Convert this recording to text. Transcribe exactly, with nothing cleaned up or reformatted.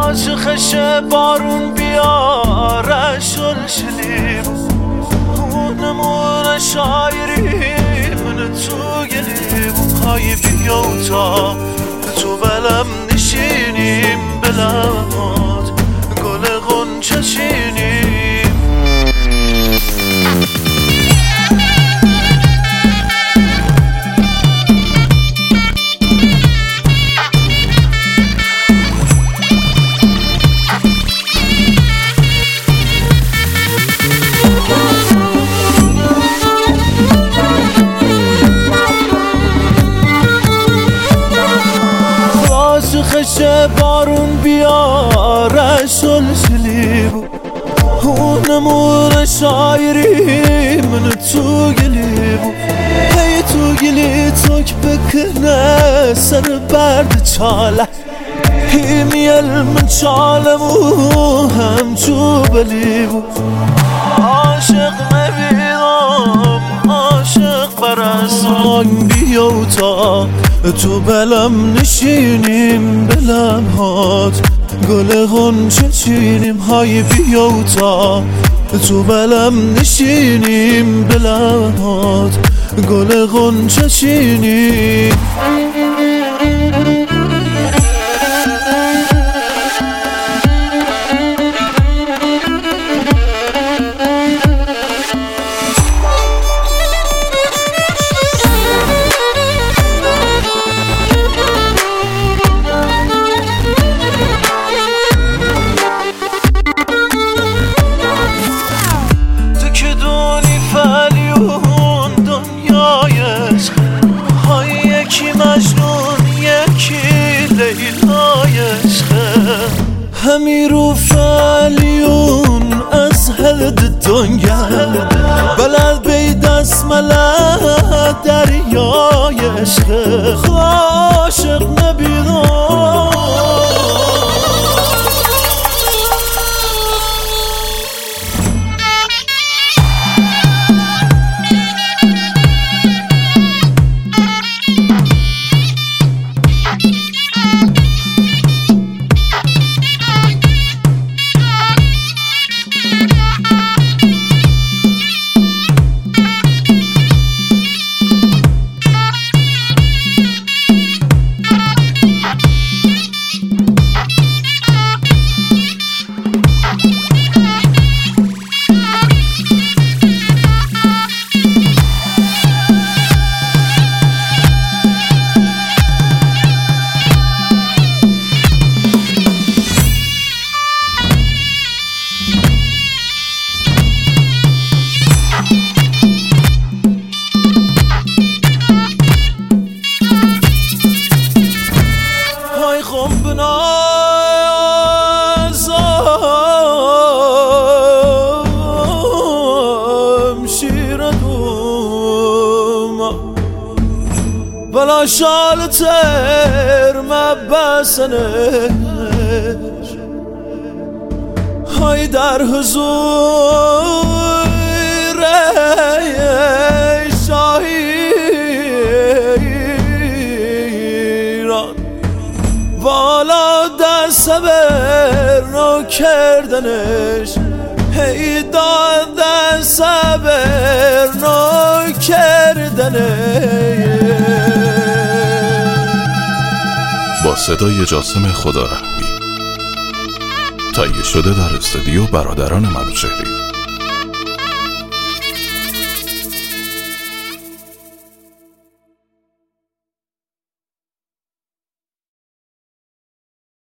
عاشقش بارون بیاره شلشلی نمونه شاعری من تو گلی های بیا تا تو بلم نشینیم بلمات گل غنچه چینیم عاشقش بارون بیاره شلشلی بود نمونه شاعری من تو گلی بود هی تو گلی تک بکنه سر برد چاله هی میل من چالم و هم تو بلی بود عاشق نبیدم عاشق برسان بیا تا تو بلم نشینیم بلم هات گل غنچه چینیم های بیا تا تو بلم نشینیم بلم هات گل غنچه چینیم همی رو فعلیون از هلد دنگل بلد بی دست ملد دریای عشق عاشق نبیدم بلا شال تر مبسنش های در حضور شاهیران والا در صبر رو کردنش هی دادن صبر رو کردنش با صدای جاسم خدارحمی تهیه شده در استودیو برادران منوچهری.